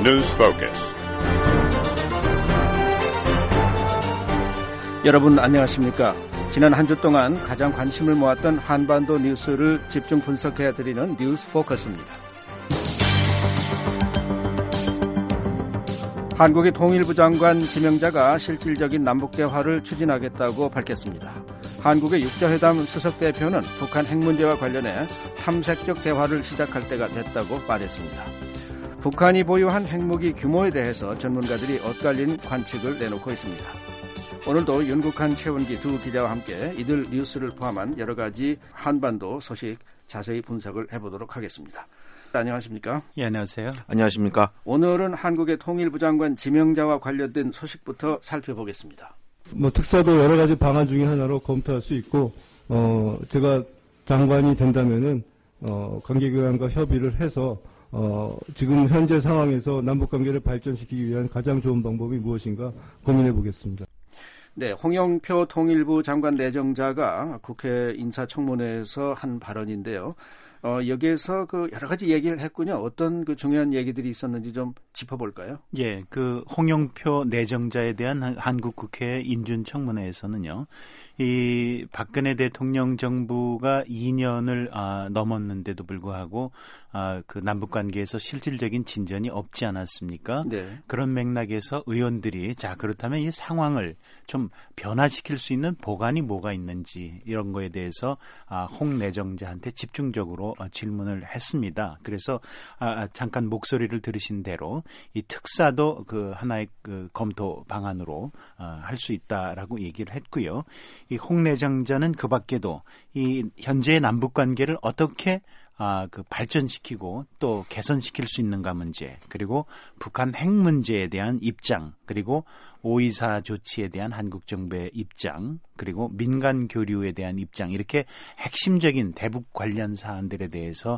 News Focus. 여러분 안녕하십니까? 지난 한 주 동안 가장 관심을 모았던 한반도 뉴스를 집중 분석해드리는 뉴스 포커스입니다. 한국의 통일부 장관 지명자가 실질적인 남북 대화를 추진하겠다고 밝혔습니다. 한국의 육자회담 수석 대표는 북한 핵 문제와 관련해 탐색적 대화를 시작할 때가 됐다고 말했습니다. 북한이 보유한 핵무기 규모에 대해서 전문가들이 엇갈린 관측을 내놓고 있습니다. 오늘도 윤국한, 최원기 두 기자와 함께 이들 뉴스를 포함한 여러 가지 한반도 소식 자세히 분석을 해보도록 하겠습니다. 안녕하십니까? 예, 안녕하세요. 안녕하십니까? 오늘은 한국의 통일부 장관 지명자와 관련된 소식부터 살펴보겠습니다. 특사도 여러 가지 방안 중에 하나로 검토할 수 있고, 제가 장관이 된다면은, 관계기관과 협의를 해서, 지금 현재 상황에서 남북관계를 발전시키기 위한 가장 좋은 방법이 무엇인가 고민해 보겠습니다. 네, 홍영표 통일부 장관 내정자가 국회 인사청문회에서 한 발언인데요. 여기에서 여러 가지 얘기를 했군요. 어떤 중요한 얘기들이 있었는지 좀 짚어볼까요? 예, 홍영표 내정자에 대한 한국 국회 인준청문회에서는요, 이 박근혜 대통령 정부가 2년을 넘었는데도 불구하고 남북 관계에서 실질적인 진전이 없지 않았습니까? 네. 그런 맥락에서 의원들이 그렇다면 이 상황을 좀 변화시킬 수 있는 보관이 뭐가 있는지 이런 거에 대해서 홍 내정자한테 집중적으로 질문을 했습니다. 그래서 잠깐 목소리를 들으신 대로 이 특사도 하나의 검토 방안으로 할 수 있다라고 얘기를 했고요. 이 홍 내정자는 그 밖에도 이 현재의 남북 관계를 어떻게 발전시키고 또 개선시킬 수 있는가 문제, 그리고 북한 핵 문제에 대한 입장, 그리고 5.24 조치에 대한 한국 정부의 입장, 그리고 민간 교류에 대한 입장, 이렇게 핵심적인 대북 관련 사안들에 대해서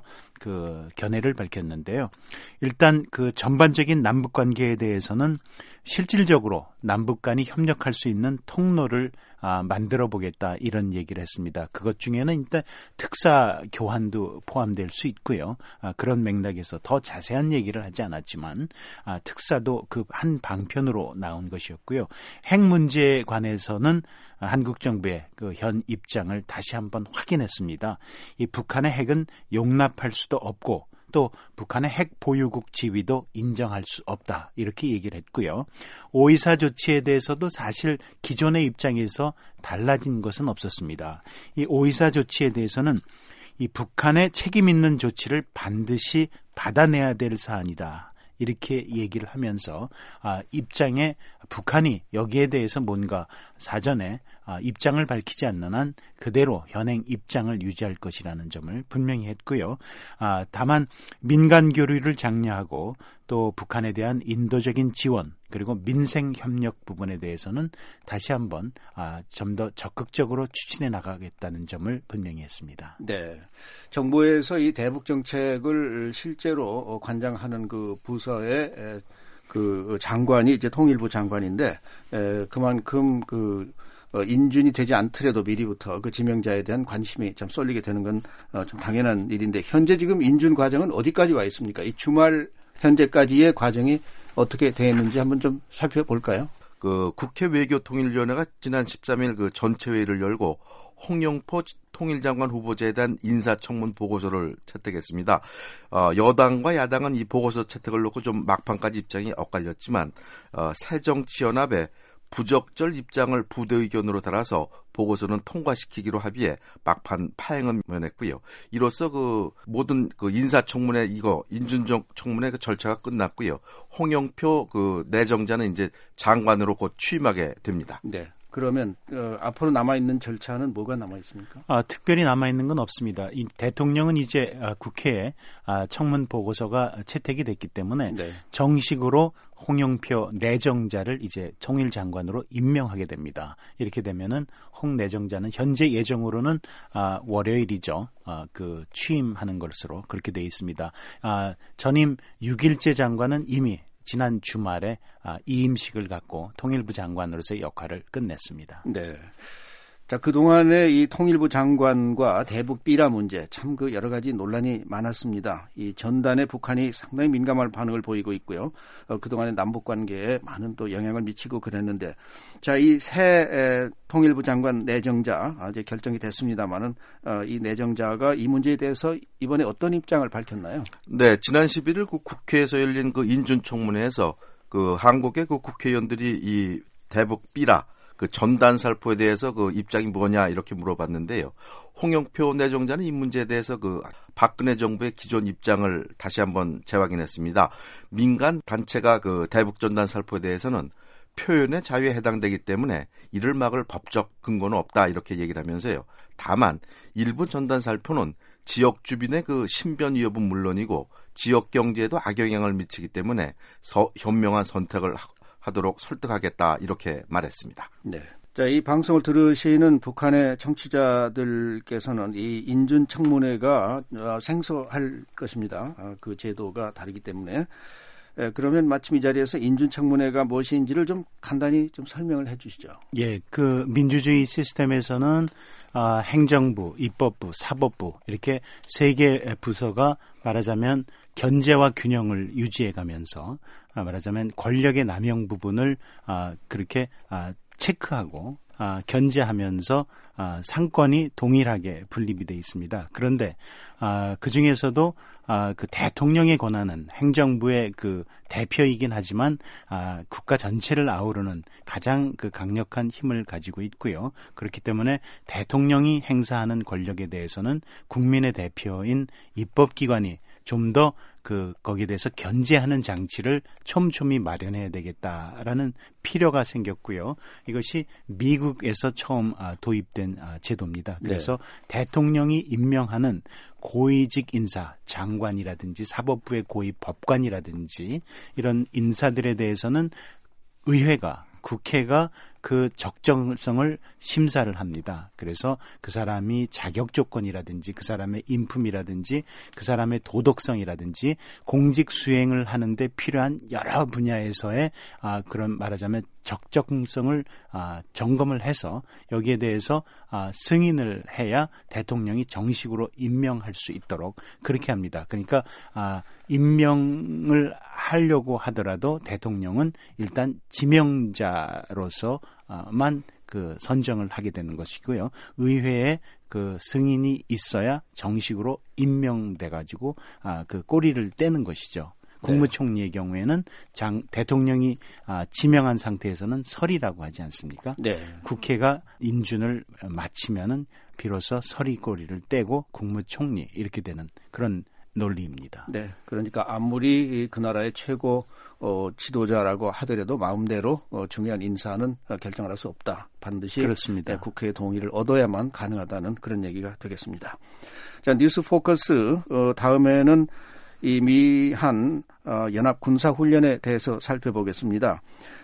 견해를 밝혔는데요. 일단 전반적인 남북 관계에 대해서는 실질적으로 남북 간이 협력할 수 있는 통로를 만들어 보겠다, 이런 얘기를 했습니다. 그것 중에는 일단 특사 교환도 포함될 수 있고요. 그런 맥락에서 더 자세한 얘기를 하지 않았지만 특사도 한 방편으로 나온 것이었고요. 핵 문제에 관해서는 한국 정부의 현 입장을 다시 한번 확인했습니다. 이 북한의 핵은 용납할 수도 없고 또 북한의 핵 보유국 지위도 인정할 수 없다, 이렇게 얘기를 했고요. 5.24 조치에 대해서도 사실 기존의 입장에서 달라진 것은 없었습니다. 이 5.24 조치에 대해서는 이 북한의 책임 있는 조치를 반드시 받아내야 될 사안이다, 이렇게 얘기를 하면서 입장에 북한이 여기에 대해서 뭔가 사전에 입장을 밝히지 않는 한 그대로 현행 입장을 유지할 것이라는 점을 분명히 했고요. 다만 민간 교류를 장려하고 또 북한에 대한 인도적인 지원, 그리고 민생 협력 부분에 대해서는 다시 한번 좀 더 적극적으로 추진해 나가겠다는 점을 분명히 했습니다. 네, 정부에서 이 대북 정책을 실제로 관장하는 부서의 장관이 이제 통일부 장관인데, 그만큼 인준이 되지 않더라도 미리부터 지명자에 대한 관심이 좀 쏠리게 되는 건 좀 당연한 일인데, 현재 지금 인준 과정은 어디까지 와 있습니까? 이 주말 현재까지의 과정이 어떻게 되어 있는지 한번 좀 살펴볼까요? 국회 외교통일위원회가 지난 13일 전체 회의를 열고 홍영표 통일장관 후보자에 대한 인사청문 보고서를 채택했습니다. 여당과 야당은 이 보고서 채택을 놓고 좀 막판까지 입장이 엇갈렸지만 새정치연합의 부적절 입장을 부대 의견으로 달아서 보고서는 통과시키기로 합의해 막판 파행은 면했고요. 이로써 모든 인사청문회 인준청문회 절차가 끝났고요. 홍영표 내정자는 이제 장관으로 곧 취임하게 됩니다. 네. 그러면 앞으로 남아있는 절차는 뭐가 남아있습니까? 특별히 남아있는 건 없습니다. 이 대통령은 이제 국회에 청문 보고서가 채택이 됐기 때문에 네. 정식으로 홍영표 내정자를 이제 통일장관으로 임명하게 됩니다. 이렇게 되면은 홍 내정자는 현재 예정으로는 월요일이죠. 취임하는 것으로 그렇게 돼 있습니다. 전임 6일째 장관은 이미 지난 주말에 이임식을 갖고 통일부 장관으로서의 역할을 끝냈습니다. 네. 자, 그동안의 이 통일부 장관과 대북 비라 문제 참 그 여러 가지 논란이 많았습니다. 이 전단에 북한이 상당히 민감한 반응을 보이고 있고요. 그동안의 남북 관계에 많은 또 영향을 미치고 그랬는데, 자, 이 새 통일부 장관 내정자 이제 결정이 됐습니다만은 이 내정자가 이 문제에 대해서 이번에 어떤 입장을 밝혔나요? 네, 지난 11일 그 국회에서 열린 그 인준청문회에서 그 한국의 그 국회의원들이 이 대북 비라 그 전단 살포에 대해서 그 입장이 뭐냐 이렇게 물어봤는데요. 홍영표 내정자는 이 문제에 대해서 그 박근혜 정부의 기존 입장을 다시 한번 재확인했습니다. 민간 단체가 그 대북 전단 살포에 대해서는 표현의 자유에 해당되기 때문에 이를 막을 법적 근거는 없다 이렇게 얘기를 하면서요. 다만 일부 전단 살포는 지역 주민의 그 신변 위협은 물론이고 지역 경제에도 악영향을 미치기 때문에 현명한 선택을 하도록 설득하겠다 이렇게 말했습니다. 네. 자, 이 방송을 들으시는 북한의 청취자들께서는 이 인준청문회가 생소할 것입니다. 그 제도가 다르기 때문에. 그러면 마침 이 자리에서 인준청문회가 무엇인지를 좀 간단히 좀 설명을 해 주시죠. 예, 그 민주주의 시스템에서는 행정부, 입법부, 사법부 이렇게 세 개 부서가 말하자면 견제와 균형을 유지해가면서 말하자면 권력의 남용 부분을 그렇게 체크하고 견제하면서 상권이 동일하게 분립이 돼 있습니다. 그런데 그 중에서도 그 대통령의 권한은 행정부의 그 대표이긴 하지만 국가 전체를 아우르는 가장 그 강력한 힘을 가지고 있고요. 그렇기 때문에 대통령이 행사하는 권력에 대해서는 국민의 대표인 입법기관이 좀 더 거기에 대해서 견제하는 장치를 촘촘히 마련해야 되겠다라는 필요가 생겼고요. 이것이 미국에서 처음 도입된 제도입니다. 그래서 네. 대통령이 임명하는 고위직 인사, 장관이라든지 사법부의 고위 법관이라든지 이런 인사들에 대해서는 의회가 국회가 그 적정성을 심사를 합니다. 그래서 그 사람이 자격 조건이라든지 그 사람의 인품이라든지 그 사람의 도덕성이라든지 공직 수행을 하는데 필요한 여러 분야에서의 그런 말하자면 적정성을 점검을 해서 여기에 대해서 승인을 해야 대통령이 정식으로 임명할 수 있도록 그렇게 합니다. 그러니까 임명을 하려고 하더라도 대통령은 일단 지명자로서 만 그 선정을 하게 되는 것이고요. 의회에 그 승인이 있어야 정식으로 임명돼 가지고 그 꼬리를 떼는 것이죠. 국무총리의 경우에는 대통령이 지명한 상태에서는 설이라고 하지 않습니까? 네. 국회가 인준을 마치면은 비로소 설이 꼬리를 떼고 국무총리 이렇게 되는 그런 논리입니다. 네. 그러니까 아무리 그 나라의 최고 지도자라고 하더라도 마음대로 중요한 인사는 결정을 할 수 없다. 반드시 그렇습니다. 국회의 동의를 얻어야만 가능하다는 그런 얘기가 되겠습니다. 자, 뉴스 포커스 다음에는 이 미한 연합 군사 훈련에 대해서 살펴보겠습니다.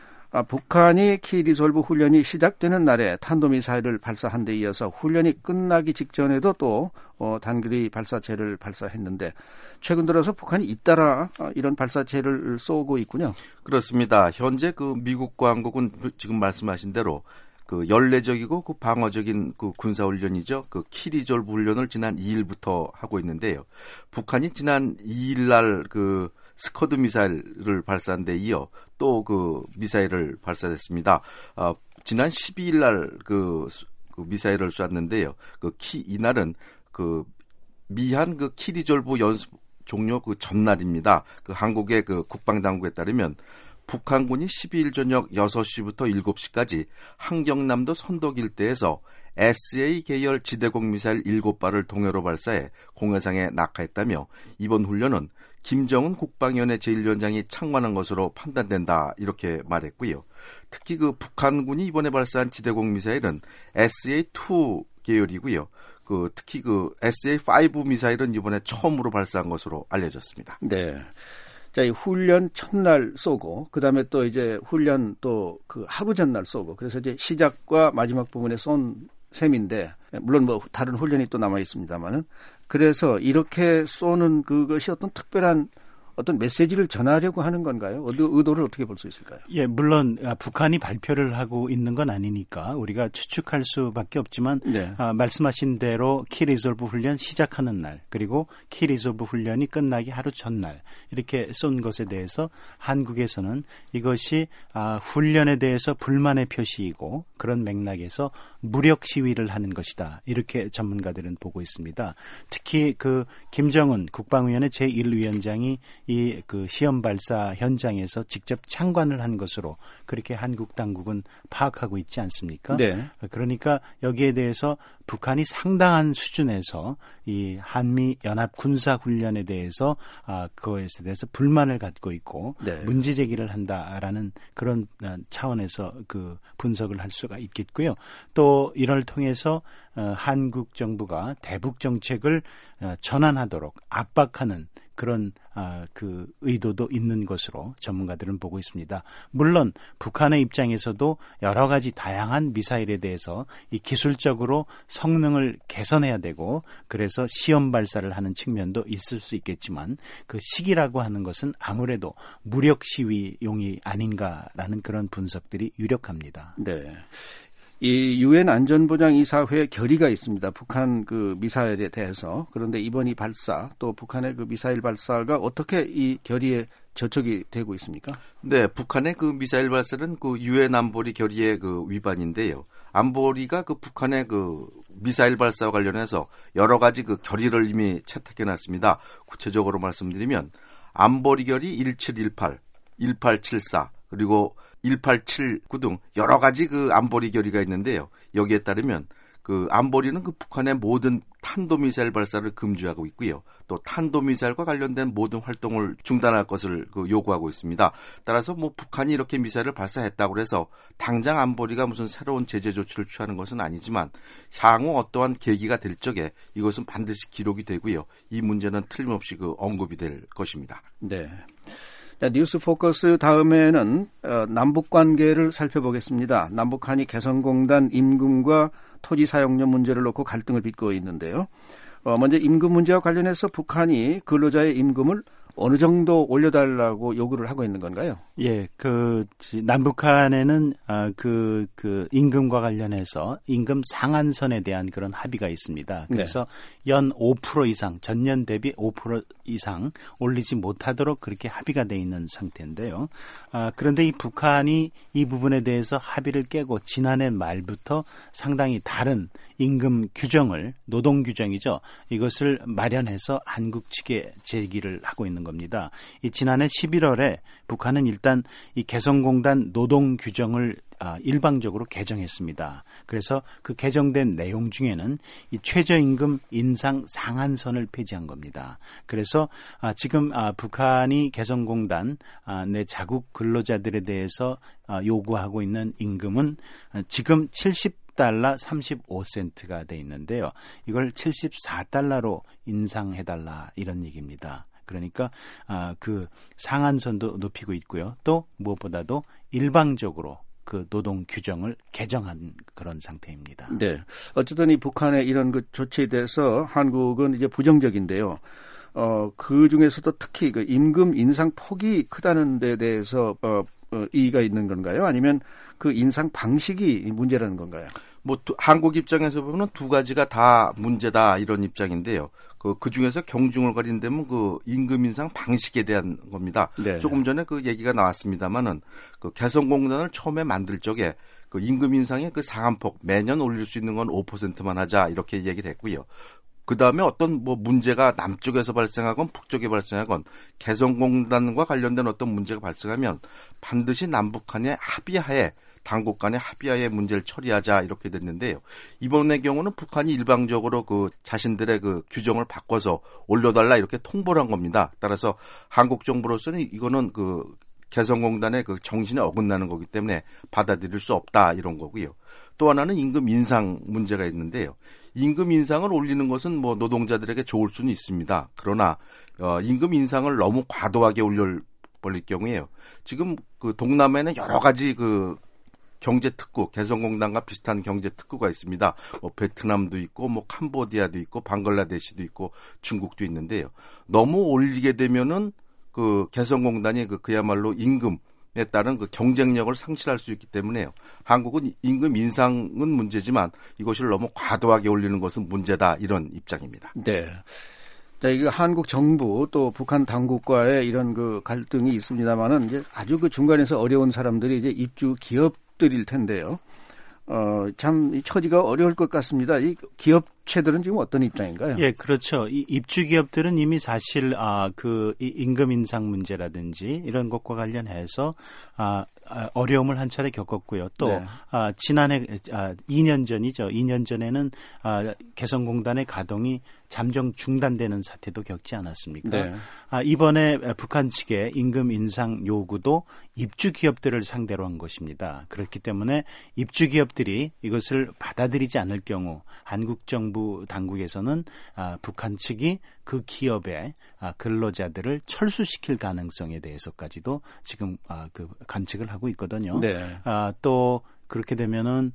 북한이 키리졸브 훈련이 시작되는 날에 탄도미사일을 발사한 데 이어서 훈련이 끝나기 직전에도 또 단거리 발사체를 발사했는데 최근 들어서 북한이 잇따라 이런 발사체를 쏘고 있군요. 그렇습니다. 현재 그 미국과 한국은 지금 말씀하신 대로 그 연례적이고 그 방어적인 그 군사훈련이죠. 그 키리졸브 훈련을 지난 2일부터 하고 있는데요. 북한이 지난 2일 날 그 스커드 미사일을 발사한 데 이어 또 그 미사일을 발사했습니다. 지난 12일 날 그 미사일을 쐈는데요. 이날은 그 미한 그 키리졸브 연습 종료 그 전날입니다. 그 한국의 그 국방당국에 따르면 북한군이 12일 저녁 6시부터 7시까지 한경남도 선덕 일대에서 SA 계열 지대공 미사일 7발을 동해로 발사해 공해상에 낙하했다며 이번 훈련은 김정은 국방위원회 제1위원장이 창관한 것으로 판단된다 이렇게 말했고요. 특히 그 북한군이 이번에 발사한 지대공 미사일은 SA2 계열이고요. 특히 SA5 미사일은 이번에 처음으로 발사한 것으로 알려졌습니다. 네. 자, 이 훈련 첫날 쏘고, 그 다음에 또 이제 훈련 또 그 하루 전날 쏘고, 그래서 이제 시작과 마지막 부분에 쏜 셈인데, 물론 뭐 다른 훈련이 또 남아 있습니다만은, 그래서 이렇게 쏘는 그것이 어떤 특별한 어떤 메시지를 전하려고 하는 건가요? 의도를 어떻게 볼 수 있을까요? 예, 물론 북한이 발표를 하고 있는 건 아니니까 우리가 추측할 수밖에 없지만 네. 말씀하신 대로 키 리졸브 훈련 시작하는 날 그리고 키 리졸브 훈련이 끝나기 하루 전날 이렇게 쏜 것에 대해서 한국에서는 이것이 훈련에 대해서 불만의 표시이고 그런 맥락에서 무력 시위를 하는 것이다. 이렇게 전문가들은 보고 있습니다. 특히 그 김정은 국방위원회 제1위원장이 이 그 시험 발사 현장에서 직접 참관을 한 것으로 그렇게 한국 당국은 파악하고 있지 않습니까? 네. 그러니까 여기에 대해서 북한이 상당한 수준에서 이 한미 연합 군사 훈련에 대해서 그것에 대해서 불만을 갖고 있고 네. 문제 제기를 한다라는 그런 차원에서 그 분석을 할 수가 있겠고요. 또 이를 통해서 한국 정부가 대북 정책을 전환하도록 압박하는 그런 그 의도도 있는 것으로 전문가들은 보고 있습니다. 물론 북한의 입장에서도 여러 가지 다양한 미사일에 대해서 이 기술적으로 성능을 개선해야 되고 그래서 시험 발사를 하는 측면도 있을 수 있겠지만 그 시기라고 하는 것은 아무래도 무력 시위용이 아닌가라는 그런 분석들이 유력합니다. 네. 이 유엔 안전보장이사회 결의가 있습니다. 북한 그 미사일에 대해서. 그런데 이번 이 발사 또 북한의 그 미사일 발사가 어떻게 이 결의에 저촉이 되고 있습니까? 네, 북한의 그 미사일 발사는 그 유엔 안보리 결의의 그 위반인데요. 안보리가 그 북한의 그 미사일 발사와 관련해서 여러 가지 그 결의를 이미 채택해 놨습니다. 구체적으로 말씀드리면 안보리 결의 1718, 1874 그리고 1879 등 여러 가지 그 안보리 결의가 있는데요. 여기에 따르면 그 안보리는 그 북한의 모든 탄도미사일 발사를 금지하고 있고요. 또 탄도미사일과 관련된 모든 활동을 중단할 것을 그 요구하고 있습니다. 따라서 뭐 북한이 이렇게 미사일을 발사했다고 해서 당장 안보리가 무슨 새로운 제재 조치를 취하는 것은 아니지만 향후 어떠한 계기가 될 적에 이것은 반드시 기록이 되고요. 이 문제는 틀림없이 그 언급이 될 것입니다. 네. 자, 뉴스 포커스 다음에는 남북 관계를 살펴보겠습니다. 남북한이 개성공단 임금과 토지 사용료 문제를 놓고 갈등을 빚고 있는데요. 먼저 임금 문제와 관련해서 북한이 근로자의 임금을 어느 정도 올려달라고 요구를 하고 있는 건가요? 예, 그 남북한에는 그 임금과 관련해서 임금 상한선에 대한 그런 합의가 있습니다. 그래서 네. 연 5% 이상, 전년 대비 5% 이상 올리지 못하도록 그렇게 합의가 돼 있는 상태인데요. 그런데 이 북한이 이 부분에 대해서 합의를 깨고 지난해 말부터 상당히 다른 임금 규정을 노동 규정이죠. 이것을 마련해서 한국 측에 제기를 하고 있는 겁니다. 이 지난해 11월에 북한은 일단 이 개성공단 노동 규정을 일방적으로 개정했습니다. 그래서 그 개정된 내용 중에는 이 최저임금 인상 상한선을 폐지한 겁니다. 그래서 지금 북한이 개성공단 내 자국 근로자들에 대해서 요구하고 있는 임금은 지금 70달러 35센트가 돼 있는데요. 이걸 74달러로 인상해달라 이런 얘기입니다. 그러니까 그 상한선도 높이고 있고요. 또 무엇보다도 일방적으로 그 노동 규정을 개정한 그런 상태입니다. 네. 어쨌든 이 북한의 이런 그 조치에 대해서 한국은 이제 부정적인데요. 그 중에서도 특히 그 임금 인상 폭이 크다는 데 대해서 이의가 있는 건가요? 아니면 그 인상 방식이 문제라는 건가요? 뭐 한국 입장에서 보면 두 가지가 다 문제다 이런 입장인데요. 그 중에서 경중을 가린다면 그 임금 인상 방식에 대한 겁니다. 네. 조금 전에 그 얘기가 나왔습니다만은 그 개성공단을 처음에 만들 적에 그 임금 인상의 그 상한폭 매년 올릴 수 있는 건 5%만 하자 이렇게 얘기를 했고요. 그 다음에 어떤 뭐 문제가 남쪽에서 발생하건 북쪽에 발생하건 개성공단과 관련된 어떤 문제가 발생하면 반드시 남북한의 합의하에 당국 간의 합의하에 문제를 처리하자 이렇게 됐는데요. 이번의 경우는 북한이 일방적으로 그 자신들의 그 규정을 바꿔서 올려달라 이렇게 통보를 한 겁니다. 따라서 한국 정부로서는 이거는 그 개성공단의 그 정신에 어긋나는 거기 때문에 받아들일 수 없다 이런 거고요. 또 하나는 임금 인상 문제가 있는데요. 임금 인상을 올리는 것은 뭐 노동자들에게 좋을 수는 있습니다. 그러나 임금 인상을 너무 과도하게 올릴 경우에요. 지금 그 동남아에는 여러 가지 그 경제특구, 개성공단과 비슷한 경제특구가 있습니다. 뭐 베트남도 있고, 뭐 캄보디아도 있고, 방글라데시도 있고, 중국도 있는데요. 너무 올리게 되면은 그 개성공단이 그야말로 임금에 따른 그 경쟁력을 상실할 수 있기 때문에요. 한국은 임금 인상은 문제지만 이것을 너무 과도하게 올리는 것은 문제다 이런 입장입니다. 네. 자, 이게 한국 정부 또 북한 당국과의 이런 그 갈등이 있습니다만은 이제 아주 그 중간에서 어려운 사람들이 이제 입주 기업들일 텐데요. 참, 이 처지가 어려울 것 같습니다. 이 기업체들은 지금 어떤 입장인가요? 예, 그렇죠. 이 입주 기업들은 이미 사실, 이 임금 인상 문제라든지 이런 것과 관련해서, 어려움을 한 차례 겪었고요. 또, 네. 지난해, 2년 전이죠. 2년 전에는, 개성공단의 가동이 잠정 중단되는 사태도 겪지 않았습니까? 네. 이번에 북한 측의 임금 인상 요구도 입주 기업들을 상대로 한 것입니다. 그렇기 때문에 입주 기업들이 이것을 받아들이지 않을 경우 한국 정부 당국에서는 북한 측이 그 기업의 근로자들을 철수시킬 가능성에 대해서까지도 지금 그 관측을 하고 있거든요. 네. 또 그렇게 되면은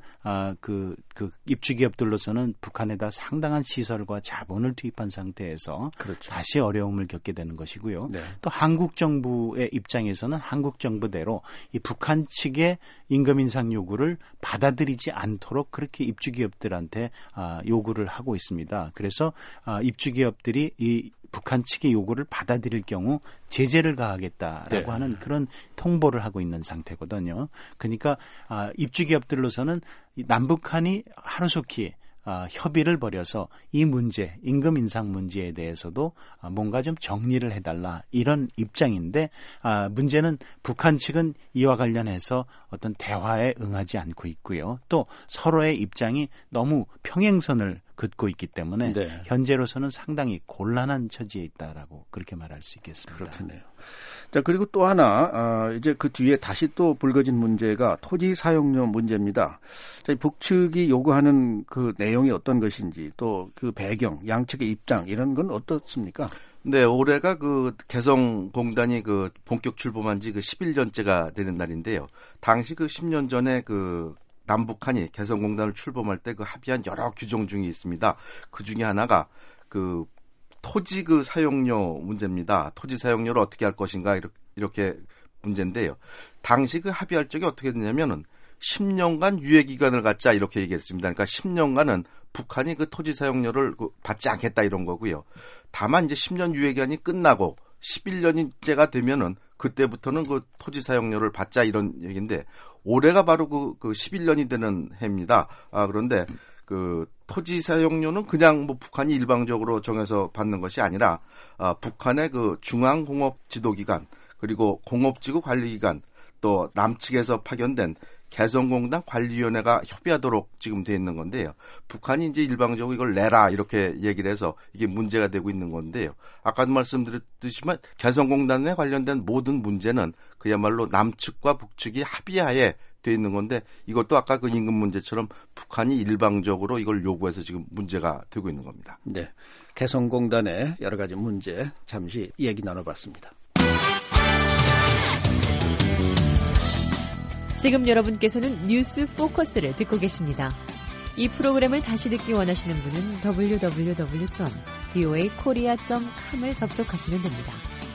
그 입주 기업들로서는 북한에다 상당한 시설과 자본을 투입한 상태에서 그렇죠. 다시 어려움을 겪게 되는 것이고요. 네. 또 한국 정부의 입장에서는 한국 정부대로 이 북한 측의 임금 인상 요구를 받아들이지 않도록 그렇게 입주 기업들한테 요구를 하고 있습니다. 그래서 입주 기업들이 이 북한 측의 요구를 받아들일 경우 제재를 가하겠다라고 네. 하는 그런 통보를 하고 있는 상태거든요. 그러니까 입주 기업들로서는 남북한이 하루속히 협의를 벌여서 이 문제, 임금 인상 문제에 대해서도 뭔가 좀 정리를 해달라 이런 입장인데 문제는 북한 측은 이와 관련해서 어떤 대화에 응하지 않고 있고요. 또 서로의 입장이 너무 평행선을 긋고 있기 때문에 네. 현재로서는 상당히 곤란한 처지에 있다라고 그렇게 말할 수 있겠습니다. 그렇겠네요. 자, 그리고 또 하나, 이제 그 뒤에 다시 또 불거진 문제가 토지 사용료 문제입니다. 자, 북측이 요구하는 그 내용이 어떤 것인지 또 그 배경, 양측의 입장 이런 건 어떻습니까? 네, 올해가 그 개성공단이 그 본격 출범한 지 그 11년째가 되는 날인데요. 당시 그 10년 전에 그 남북한이 개성공단을 출범할 때 그 합의한 여러 규정 중에 있습니다. 그 중에 하나가 그 토지 그 사용료 문제입니다. 토지 사용료를 어떻게 할 것인가 이렇게 문제인데요. 당시 그 합의할 적이 어떻게 됐냐면은 10년간 유예 기간을 갖자 이렇게 얘기했습니다. 그러니까 10년간은 북한이 그 토지 사용료를 받지 않겠다 이런 거고요. 다만 이제 10년 유예 기간이 끝나고 11년째가 되면은 그때부터는 그 토지 사용료를 받자 이런 얘기인데 올해가 바로 그 11년이 되는 해입니다. 그런데 그 토지 사용료는 그냥 뭐 북한이 일방적으로 정해서 받는 것이 아니라 북한의 그 중앙공업지도기관 그리고 공업지구 관리기관 또 남측에서 파견된 개성공단 관리위원회가 협의하도록 지금 돼 있는 건데요. 북한이 이제 일방적으로 이걸 내라 이렇게 얘기를 해서 이게 문제가 되고 있는 건데요. 아까도 말씀드렸듯이만 개성공단에 관련된 모든 문제는 그야말로 남측과 북측이 합의하에 돼 있는 건데 이것도 아까 그 임금 문제처럼 북한이 일방적으로 이걸 요구해서 지금 문제가 되고 있는 겁니다. 네, 개성공단의 여러 가지 문제 잠시 얘기 나눠봤습니다. 지금 여러분께서는 뉴스 포커스를 듣고 계십니다. 이 프로그램을 다시 듣기 원하시는 분은 www.voakorea.com을 접속하시면 됩니다.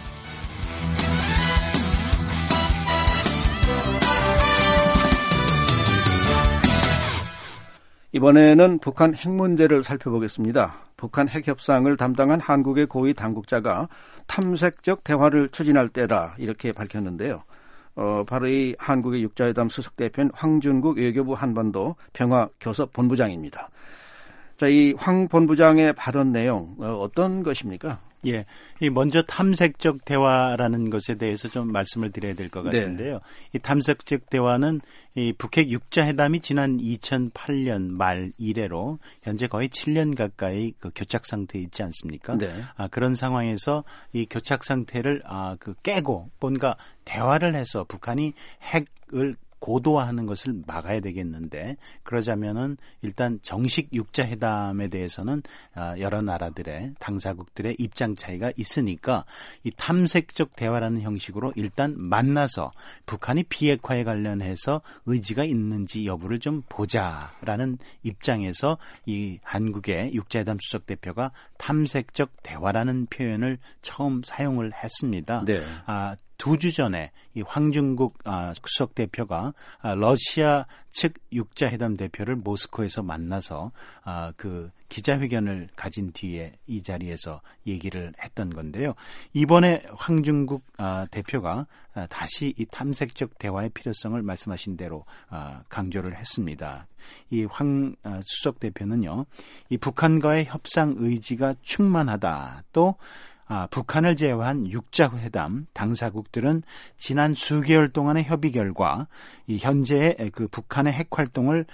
이번에는 북한 핵 문제를 살펴보겠습니다. 북한 핵 협상을 담당한 한국의 고위 당국자가 탐색적 대화를 추진할 때다 이렇게 밝혔는데요. 바로 이 한국의 육자회담 수석대표인 황준국 외교부 한반도 평화교섭본부장입니다. 자, 이 황 본부장의 발언 내용 어떤 것입니까? 예, 이 먼저 탐색적 대화라는 것에 대해서 좀 말씀을 드려야 될 것 같은데요. 네. 이 탐색적 대화는 이 북핵 육자회담이 지난 2008년 말 이래로 현재 거의 7년 가까이 그 교착 상태에 있지 않습니까? 네. 그런 상황에서 이 교착 상태를 깨고 뭔가 대화를 해서 북한이 핵을 고도화하는 것을 막아야 되겠는데 그러자면은 일단 정식 육자회담에 대해서는 여러 나라들의 당사국들의 입장 차이가 있으니까 이 탐색적 대화라는 형식으로 일단 만나서 북한이 비핵화에 관련해서 의지가 있는지 여부를 좀 보자라는 입장에서 이 한국의 육자회담 수석 대표가 탐색적 대화라는 표현을 처음 사용을 했습니다. 네. 2주 전에 이 황중국 수석 대표가 러시아 측 육자회담 대표를 모스크에서 만나서 그 기자회견을 가진 뒤에 이 자리에서 얘기를 했던 건데요. 이번에 황중국 대표가 다시 이 탐색적 대화의 필요성을 말씀하신 대로 강조를 했습니다. 이 황 수석 대표는요, 이 북한과의 협상 의지가 충만하다. 또 북한을 제외한 육자회담 당사국들은 지난 수개월 동안의 협의 결과 이 현재의 그 북한의 핵 활동을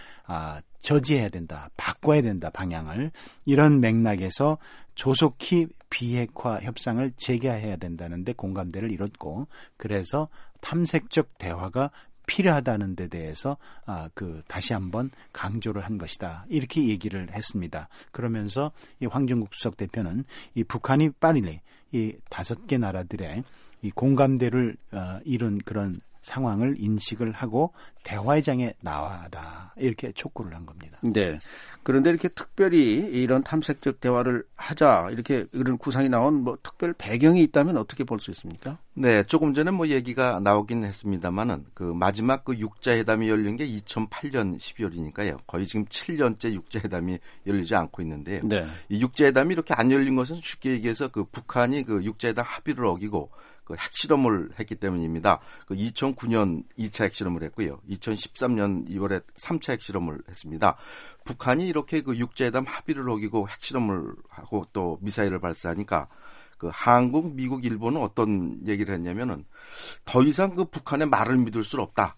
저지해야 된다, 바꿔야 된다 방향을 이런 맥락에서 조속히 비핵화 협상을 재개해야 된다는데 공감대를 이뤘고 그래서 탐색적 대화가 필요하다는 데 대해서 다시 한번 강조를 한 것이다. 이렇게 얘기를 했습니다. 그러면서 이 황중국 수석 대표는 이 북한이 빨리 이 5개 나라들의 이 공감대를 이룬 그런 상황을 인식을 하고 대화의 장에 나와다 이렇게 촉구를 한 겁니다. 네. 그런데 이렇게 특별히 이런 탐색적 대화를 하자 이렇게 이런 구상이 나온 뭐 특별 배경이 있다면 어떻게 볼 수 있습니까? 네, 조금 전에 뭐 얘기가 나오긴 했습니다만은 그 마지막 그 육자회담이 열린 게 2008년 12월이니까요. 거의 지금 7년째 육자회담이 열리지 않고 있는데요. 네. 이 육자회담이 이렇게 안 열린 것은 쉽게 얘기해서 그 북한이 그 육자회담 합의를 어기고 그 핵실험을 했기 때문입니다. 그 2009년 2차 핵실험을 했고요. 2013년 2월에 3차 핵실험을 했습니다. 북한이 이렇게 그 육자회담 합의를 어기고 핵실험을 하고 또 미사일을 발사하니까 그 한국, 미국, 일본은 어떤 얘기를 했냐면은 더 이상 그 북한의 말을 믿을 수 없다.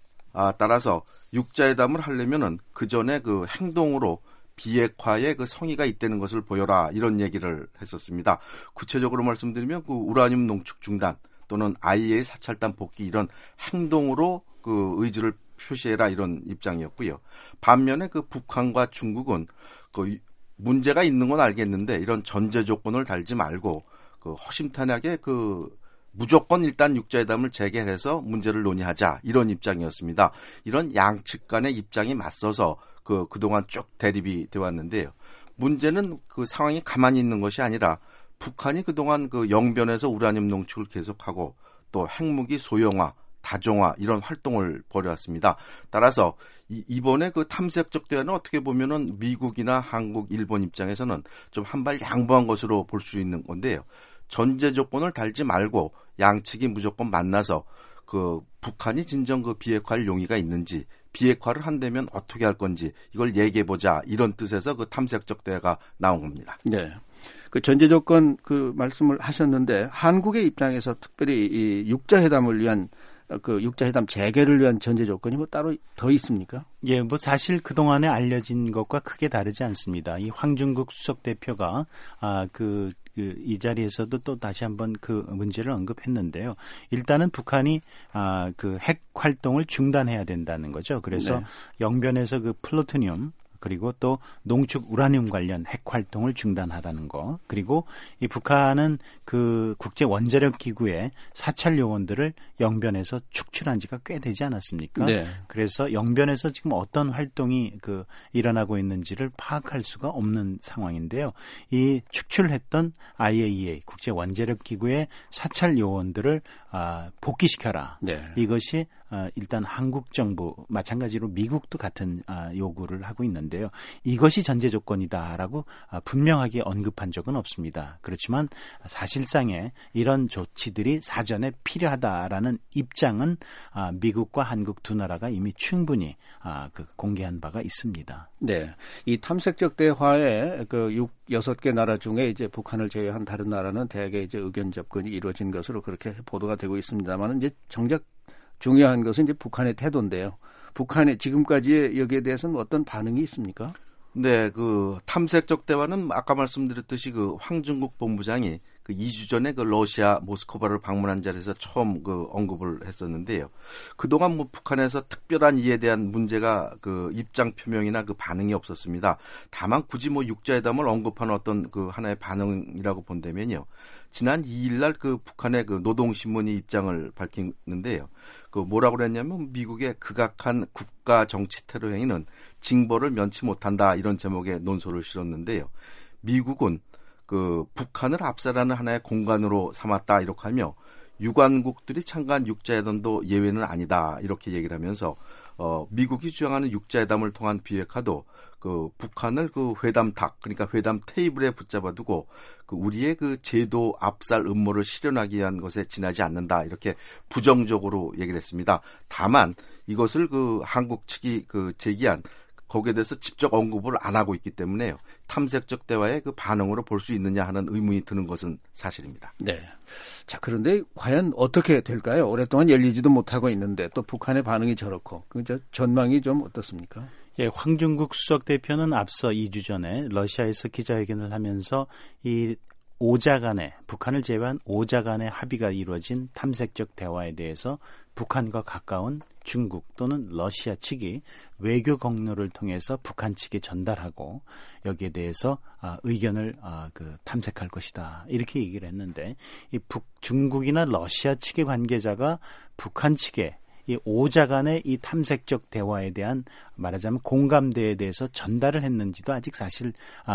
따라서 육자회담을 하려면은 그 전에 그 행동으로 비핵화에 그 성의가 있다는 것을 보여라 이런 얘기를 했었습니다. 구체적으로 말씀드리면 그 우라늄 농축 중단 또는 IAEA 사찰단 복귀 이런 행동으로 그 의지를 표시해라 이런 입장이었고요. 반면에 그 북한과 중국은 그 문제가 있는 건 알겠는데 이런 전제 조건을 달지 말고 그 허심탄회하게 그 무조건 일단 육자회담을 재개해서 문제를 논의하자 이런 입장이었습니다. 이런 양측 간의 입장이 맞서서 그동안 쭉 대립이 되어 왔는데요. 문제는 그 상황이 가만히 있는 것이 아니라 북한이 그동안 그 영변에서 우라늄 농축을 계속하고 또 핵무기 소형화, 다종화 이런 활동을 벌여왔습니다. 따라서 이번에 그 탐색적 대화는 어떻게 보면은 미국이나 한국, 일본 입장에서는 좀 한 발 양보한 것으로 볼 수 있는 건데요. 전제 조건을 달지 말고 양측이 무조건 만나서 그 북한이 진정 그 비핵화할 용의가 있는지 비핵화를 한다면 어떻게 할 건지 이걸 얘기해보자 이런 뜻에서 그 탐색적 대화가 나온 겁니다. 네. 그 전제 조건 그 말씀을 하셨는데 한국의 입장에서 특별히 이 육자회담을 위한 그 육자회담 재개를 위한 전제 조건이 뭐 따로 더 있습니까? 예, 뭐 사실 그동안에 알려진 것과 크게 다르지 않습니다. 이 황중국 수석 대표가 이 자리에서도 또 다시 한번 그 문제를 언급했는데요. 일단은 북한이 그 핵 활동을 중단해야 된다는 거죠. 그래서 네. 영변에서 그 플루토늄 그리고 또 농축 우라늄 관련 핵 활동을 중단하라는 거. 그리고 이 북한은 그 국제 원자력 기구의 사찰 요원들을 영변에서 축출한 지가 꽤 되지 않았습니까? 네. 그래서 영변에서 지금 어떤 활동이 일어나고 있는지를 파악할 수가 없는 상황인데요. 이 축출했던 IAEA 국제 원자력 기구의 사찰 요원들을 복귀시켜라. 네. 이것이 일단 한국 정부 마찬가지로 미국도 같은 요구를 하고 있는데요. 이것이 전제 조건이다라고 분명하게 언급한 적은 없습니다. 그렇지만 사실상의 이런 조치들이 사전에 필요하다라는 입장은 미국과 한국 두 나라가 이미 충분히 공개한 바가 있습니다. 네. 이 탐색적 대화에 그 6개 나라 중에 이제 북한을 제외한 다른 나라는 대개 이제 의견 접근이 이루어진 것으로 그렇게 보도가 되고 있습니다만 이제 정작 중요한 것은 이제 북한의 태도인데요. 북한의 지금까지의 여기에 대해서는 어떤 반응이 있습니까? 네, 그 탐색적 대화는 아까 말씀드렸듯이 그 황중국 본부장이 그 그 2주 전에 그 러시아 모스크바를 방문한 자리에서 처음 그 언급을 했었는데요. 그동안 뭐 북한에서 특별한 이에 대한 문제가 그 입장 표명이나 그 반응이 없었습니다. 다만 굳이 뭐 육자회담을 언급한 어떤 그 하나의 반응이라고 본다면요. 지난 2일 날 그 북한의 그 노동신문이 입장을 밝히는데요. 그 뭐라고 그랬냐면 미국의 극악한 국가 정치 테러 행위는 징벌을 면치 못한다 이런 제목의 논소를 실었는데요. 미국은 그 북한을 압살하는 하나의 공간으로 삼았다 이렇게 하며 유관국들이 참가한 육자회담도 예외는 아니다 이렇게 얘기를 하면서 미국이 주장하는 육자회담을 통한 비핵화도 그 북한을 그 회담탁 그러니까 회담 테이블에 붙잡아두고 그 우리의 그 제도 압살 음모를 실현하기 위한 것에 지나지 않는다 이렇게 부정적으로 얘기를 했습니다. 다만 이것을 그 한국 측이 그 제기한 거기에 대해서 직접 언급을 안 하고 있기 때문에요. 탐색적 대화의 그 반응으로 볼 수 있느냐 하는 의문이 드는 것은 사실입니다. 네. 자, 그런데 과연 어떻게 될까요? 오랫동안 열리지도 못하고 있는데 또 북한의 반응이 저렇고 그 전망이 좀 어떻습니까? 예, 황준국 수석 대표는 앞서 2주 전에 러시아에서 기자회견을 하면서 이 5자 간의 북한을 제외한 5자 간의 합의가 이루어진 탐색적 대화에 대해서 북한과 가까운 중국 또는 러시아 측이 외교 경로를 통해서 북한 측에 전달하고 여기에 대해서 의견을 그 탐색할 것이다 이렇게 얘기를 했는데 이 중국이나 러시아 측의 관계자가 북한 측에 이 5자 간의 이 탐색적 대화에 대한 말하자면 공감대에 대해서 전달을 했는지도 아직 사실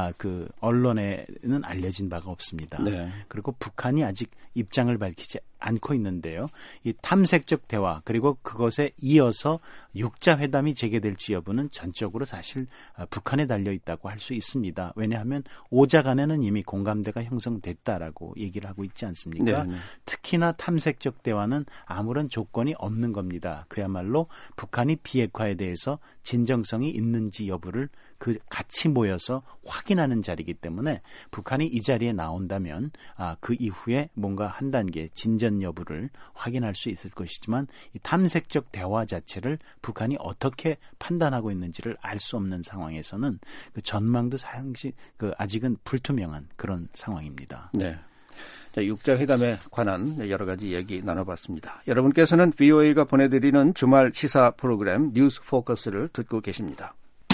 그 언론에는 알려진 바가 없습니다. 네. 그리고 북한이 아직 입장을 밝히지 않고 있는데요. 이 탐색적 대화 그리고 그것에 이어서 육자 회담이 재개될지 여부는 전적으로 사실 북한에 달려 있다고 할 수 있습니다. 왜냐하면 5자 간에는 이미 공감대가 형성됐다라고 얘기를 하고 있지 않습니까? 네. 특히나 탐색적 대화는 아무런 조건이 없는 겁니다. 그야말로 북한이 비핵화에 대해서 진정성이 있는지 여부를 그 같이 모여서 확인하는 자리이기 때문에 북한이 이 자리에 나온다면 그 이후에 뭔가 한 단계 진전 여부를 확인할 수 있을 것이지만 이 탐색적 대화 자체를 북한이 어떻게 판단하고 있는지를 알 수 없는 상황에서는 그 전망도 상시 아직은 불투명한 그런 상황입니다. 네. 자, 육자회담에 관한 여러 가지 얘기 나눠봤습니다. 여러분께서는 VOA가 보내드리는 주말 시사 프로그램 뉴스 포커스를 듣고 계십니다.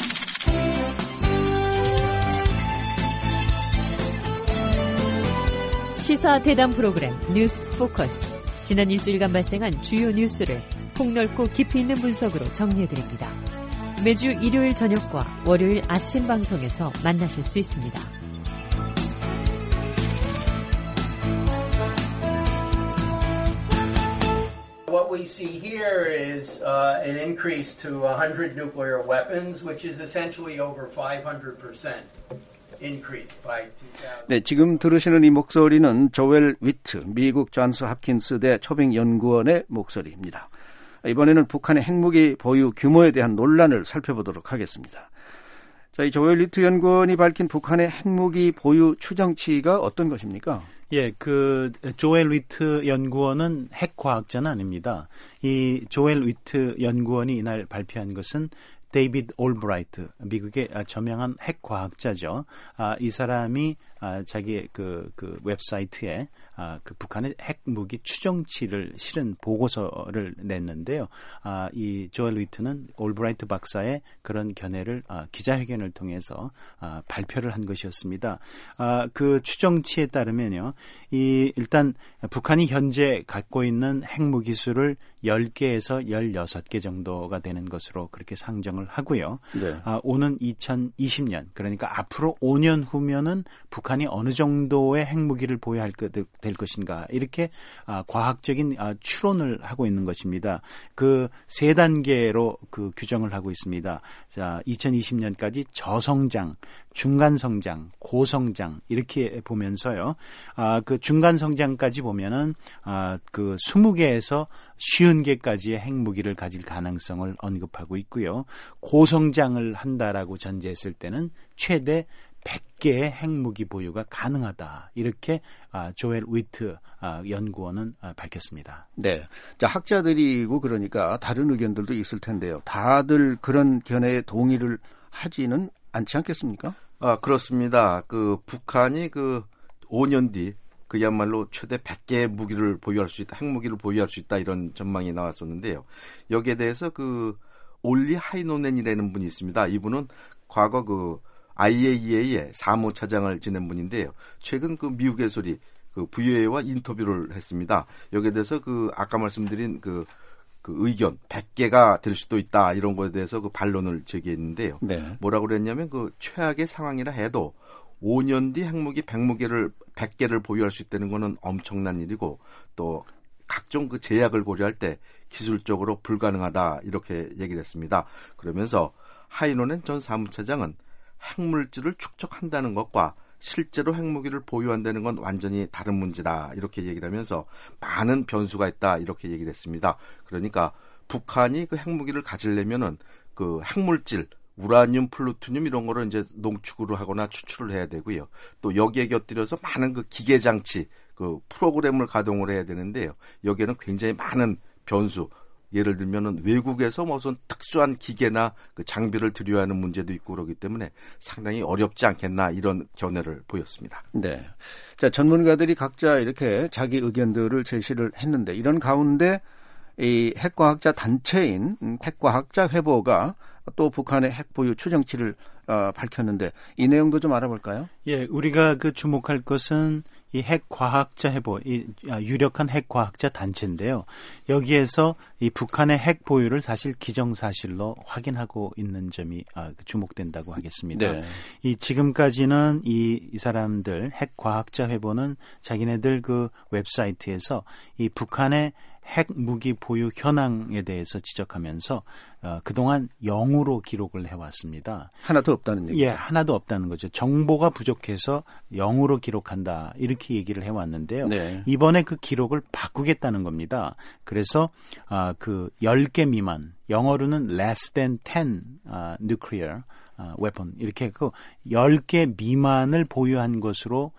시사 대담 프로그램 뉴스 포커스. 지난 일주일간 발생한 주요 뉴스를 폭넓고 깊이 있는 분석으로 정리해드립니다. 매주 일요일 저녁과 월요일 아침 방송에서 만나실 수 있습니다. What we see here is an increase to 100 nuclear weapons, which is essentially over 500%. 네, 지금 들으시는 이 목소리는 조엘 위트, 미국 존스 홉킨스대 초빙연구원의 목소리입니다. 이번에는 북한의 핵무기 보유 규모에 대한 논란을 살펴보도록 하겠습니다. 자, 이 조엘 위트 연구원이 밝힌 북한의 핵무기 보유 추정치가 어떤 것입니까? 예, 그 조엘 위트 연구원은 핵과학자는 아닙니다. 이 조엘 위트 연구원이 이날 발표한 것은 데이비드 올브라이트, 미국의 저명한 핵과학자죠. 이 사람이 자기의 그 웹사이트에 그 북한의 핵무기 추정치를 실은 보고서를 냈는데요. 이 조엘 위트는 올브라이트 박사의 그런 견해를 기자회견을 통해서 발표를 한 것이었습니다. 그 추정치에 따르면요. 일단 북한이 현재 갖고 있는 핵무기수를 10개에서 16개 정도가 되는 것으로 그렇게 상정을 하고요. 네. 오는 2020년, 그러니까 앞으로 5년 후면은 북한이 어느 정도의 핵무기를 보유할 될 것인가, 이렇게 과학적인 추론을 하고 있는 것입니다. 그 세 단계로 그 규정을 하고 있습니다. 자, 2020년까지 저성장, 중간성장, 고성장 이렇게 보면서요. 그 중간성장까지 보면은 그 20개에서 50개까지의 핵무기를 가질 가능성을 언급하고 있고요. 고성장을 한다라고 전제했을 때는 최대 100개의 핵무기 보유가 가능하다. 이렇게 조엘 위트 연구원은 밝혔습니다. 네. 자, 학자들이고 그러니까 다른 의견들도 있을 텐데요. 다들 그런 견해에 동의를 하지는 않지 않겠습니까? 그렇습니다. 그 북한이 그 5년 뒤 그야말로 최대 100개의 무기를 보유할 수 있다, 핵무기를 보유할 수 있다 이런 전망이 나왔었는데요. 여기에 대해서 그 올리 하이노넨이라는 분이 있습니다. 이분은 과거 그 IAEA의 사무차장을 지낸 분인데요. 최근 그 미국의 소리 그 VOA와 인터뷰를 했습니다. 여기에 대해서 그 아까 말씀드린 그 의견 100개가 될 수도 있다 이런 거에 대해서 그 반론을 제기했는데요. 네. 뭐라고 그랬냐면 그 최악의 상황이라 해도 5년 뒤 핵무기 100개를 보유할 수 있다는 거는 엄청난 일이고 또 각종 그 제약을 고려할 때 기술적으로 불가능하다 이렇게 얘기를 했습니다. 그러면서 하이노넨 전 사무차장은 핵물질을 축적한다는 것과 실제로 핵무기를 보유한다는 건 완전히 다른 문제다 이렇게 얘기를 하면서 많은 변수가 있다 이렇게 얘기를 했습니다. 그러니까 북한이 그 핵무기를 가지려면은 그 핵물질 우라늄, 플루토늄 이런 거를 이제 농축을 하거나 추출을 해야 되고요. 또 여기에 곁들여서 많은 그 기계 장치, 그 프로그램을 가동을 해야 되는데요. 여기에는 굉장히 많은 변수, 예를 들면은 외국에서 무슨 특수한 기계나 그 장비를 들여야 하는 문제도 있고 그러기 때문에 상당히 어렵지 않겠나 이런 견해를 보였습니다. 네. 자, 전문가들이 각자 이렇게 자기 의견들을 제시를 했는데 이런 가운데 이 핵과학자 단체인 핵과학자 회보가 또 북한의 핵 보유 추정치를 밝혔는데 이 내용도 좀 알아볼까요? 예, 우리가 그 주목할 것은 이 핵과학자 회보, 이 유력한 핵과학자 단체인데요. 여기에서 이 북한의 핵 보유를 사실 기정사실로 확인하고 있는 점이 주목된다고 하겠습니다. 네. 이 지금까지는 이 사람들 핵과학자 회보는 자기네들 그 웹사이트에서 이 북한의 핵 무기 보유 현황에 대해서 지적하면서 그동안 0으로 기록을 해왔습니다. 하나도 없다는 얘기죠? 예, 하나도 없다는 거죠. 정보가 부족해서 0으로 기록한다 이렇게 얘기를 해왔는데요. 네. 이번에 그 기록을 바꾸겠다는 겁니다. 그래서 그 10개 미만, 영어로는 less than 10 nuclear weapon 이렇게 그 10개 미만을 보유한 것으로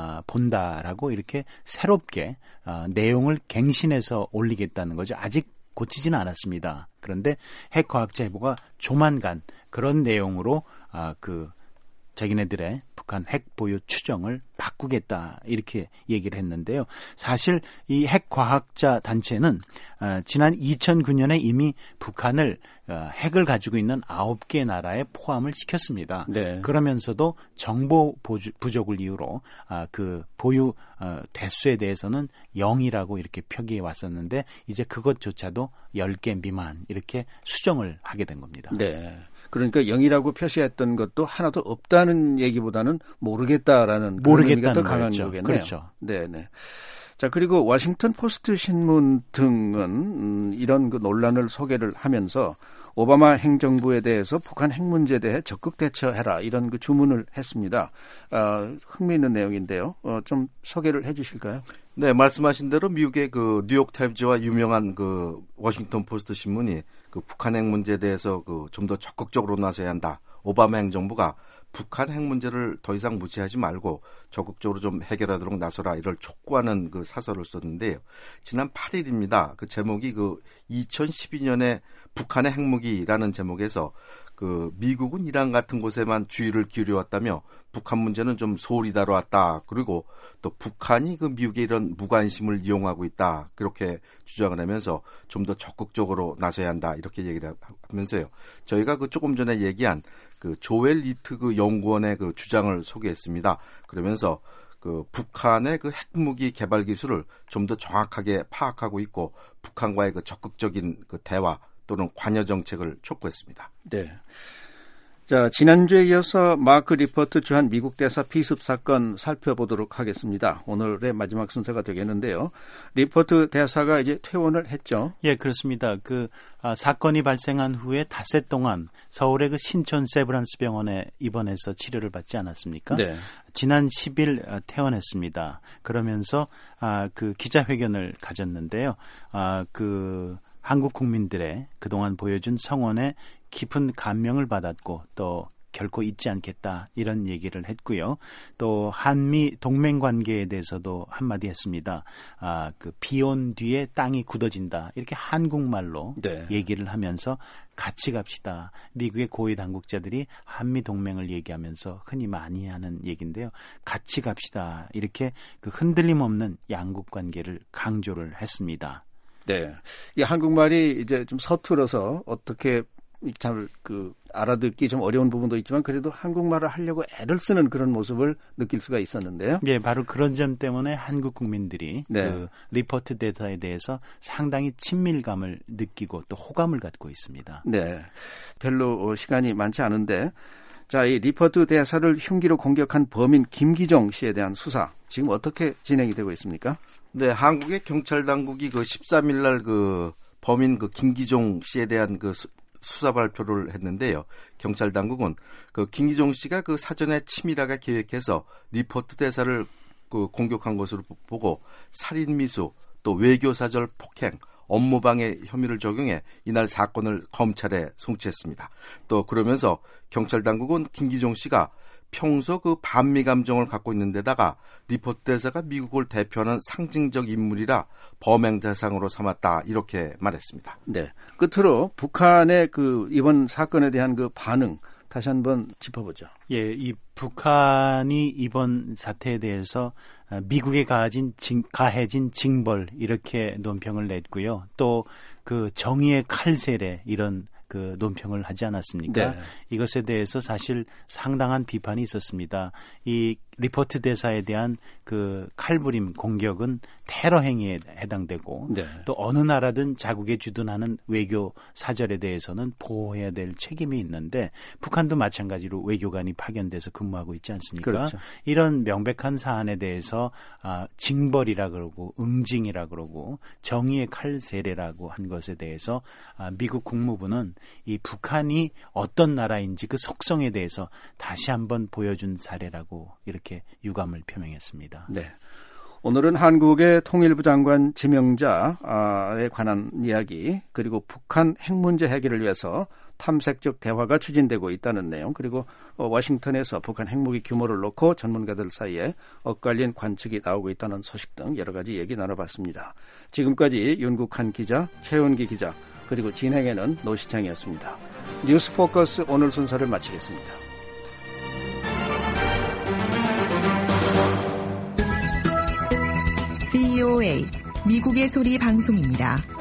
본다라고 이렇게 새롭게 내용을 갱신해서 올리겠다는 거죠. 아직 고치지는 않았습니다. 그런데 핵과학자 회보가 조만간 그런 내용으로 그 자기네들의 북한 핵 보유 추정을 바꾸겠다 이렇게 얘기를 했는데요. 사실 이 핵과학자 단체는 지난 2009년에 이미 북한을 핵을 가지고 있는 9개 나라에 포함을 시켰습니다. 네. 그러면서도 정보 부족을 이유로 그 보유 대수에 대해서는 0이라고 이렇게 표기해 왔었는데 이제 그것조차도 10개 미만 이렇게 수정을 하게 된 겁니다. 네. 그러니까 0이라고 표시했던 것도 하나도 없다는 얘기보다는 모르겠다라는 의미가 더 강한 거겠네요. 그렇죠. 네네. 자, 그리고 워싱턴 포스트 신문 등은 이런 그 논란을 소개를 하면서 오바마 행정부에 대해서 북한 핵 문제에 대해 적극 대처해라 이런 그 주문을 했습니다. 흥미있는 내용인데요. 좀 소개를 해주실까요? 네, 말씀하신 대로 미국의 그 뉴욕 타임즈와 유명한 그 워싱턴 포스트 신문이 그 북한 핵 문제에 대해서 그 좀 더 적극적으로 나서야 한다. 오바마 행정부가 북한 핵 문제를 더 이상 무시하지 말고 적극적으로 좀 해결하도록 나서라 이를 촉구하는 그 사설을 썼는데요. 지난 8일입니다. 그 제목이 그 2012년에 북한의 핵무기라는 제목에서 그 미국은 이란 같은 곳에만 주의를 기울여왔다며 북한 문제는 좀 소홀히 다뤄왔다. 그리고 또 북한이 그 미국의 이런 무관심을 이용하고 있다. 그렇게 주장을 하면서 좀 더 적극적으로 나서야 한다. 이렇게 얘기를 하면서요. 저희가 그 조금 전에 얘기한 그 조엘 리트 그 연구원의 그 주장을 소개했습니다. 그러면서 그 북한의 그 핵무기 개발 기술을 좀 더 정확하게 파악하고 있고 북한과의 그 적극적인 그 대화 또는 관여 정책을 촉구했습니다. 네. 자, 지난주에 이어서 마크 리포트 주한 미국 대사 비습 사건 살펴보도록 하겠습니다. 오늘의 마지막 순서가 되겠는데요. 리포트 대사가 이제 퇴원을 했죠. 예, 그렇습니다. 그 사건이 발생한 후에 닷새 동안 서울의 그 신촌 세브란스 병원에 입원해서 치료를 받지 않았습니까? 네. 지난 10일 퇴원했습니다. 그러면서 그 기자회견을 가졌는데요. 그 한국 국민들의 그동안 보여준 성원에 깊은 감명을 받았고 또 결코 잊지 않겠다 이런 얘기를 했고요. 또 한미 동맹 관계에 대해서도 한마디 했습니다. 그 비 온 뒤에 땅이 굳어진다 이렇게 한국말로 네. 얘기를 하면서 같이 갑시다. 미국의 고위 당국자들이 한미 동맹을 얘기하면서 흔히 많이 하는 얘기인데요. 같이 갑시다. 이렇게 그 흔들림 없는 양국 관계를 강조를 했습니다. 네. 이 한국말이 이제 좀 서툴어서 어떻게 잘 알아듣기 좀 어려운 부분도 있지만 그래도 한국말을 하려고 애를 쓰는 그런 모습을 느낄 수가 있었는데요. 네, 바로 그런 점 때문에 한국 국민들이 네. 그 리포트 데이터에 대해서 상당히 친밀감을 느끼고 또 호감을 갖고 있습니다. 네. 별로 시간이 많지 않은데 자, 이 리포트 대사를 흉기로 공격한 범인 김기정 씨에 대한 수사 지금 어떻게 진행이 되고 있습니까? 네, 한국의 경찰 당국이 그 13일 날 그 범인 그 김기종 씨에 대한 그 수사 발표를 했는데요. 경찰 당국은 그 김기종 씨가 그 사전에 치밀하게 계획해서 리포트 대사를 그 공격한 것으로 보고 살인 미수, 또 외교사절 폭행, 업무방해 혐의를 적용해 이날 사건을 검찰에 송치했습니다. 또 그러면서 경찰 당국은 김기종 씨가 평소 그 반미 감정을 갖고 있는 데다가 리포트 대사가 미국을 대표하는 상징적 인물이라 범행 대상으로 삼았다 이렇게 말했습니다. 네. 끝으로 북한의 그 이번 사건에 대한 그 반응 다시 한번 짚어보죠. 예, 이 북한이 이번 사태에 대해서 미국에 가해진 징벌 이렇게 논평을 냈고요. 또 그 정의의 칼세례 이런 그 논평을 하지 않았습니까? 네. 이것에 대해서 사실 상당한 비판이 있었습니다. 이 리포트 대사에 대한 그 칼부림 공격은 테러 행위에 해당되고 네. 또 어느 나라든 자국에 주둔하는 외교 사절에 대해서는 보호해야 될 책임이 있는데 북한도 마찬가지로 외교관이 파견돼서 근무하고 있지 않습니까? 그렇죠. 이런 명백한 사안에 대해서 징벌이라 그러고 응징이라 그러고 정의의 칼세례라고 한 것에 대해서 미국 국무부는 이 북한이 어떤 나라인지 그 속성에 대해서 다시 한번 보여준 사례라고 이렇게 유감을 표명했습니다. 네. 오늘은 한국의 통일부 장관 지명자에 관한 이야기 그리고 북한 핵 문제 해결을 위해서 탐색적 대화가 추진되고 있다는 내용 그리고 워싱턴에서 북한 핵무기 규모를 놓고 전문가들 사이에 엇갈린 관측이 나오고 있다는 소식 등 여러 가지 얘기 나눠봤습니다. 지금까지 윤국한 기자, 최은기 기자 그리고 진행에는 노시창이었습니다. 뉴스 포커스 오늘 순서를 마치겠습니다. VOA 미국의 소리 방송입니다.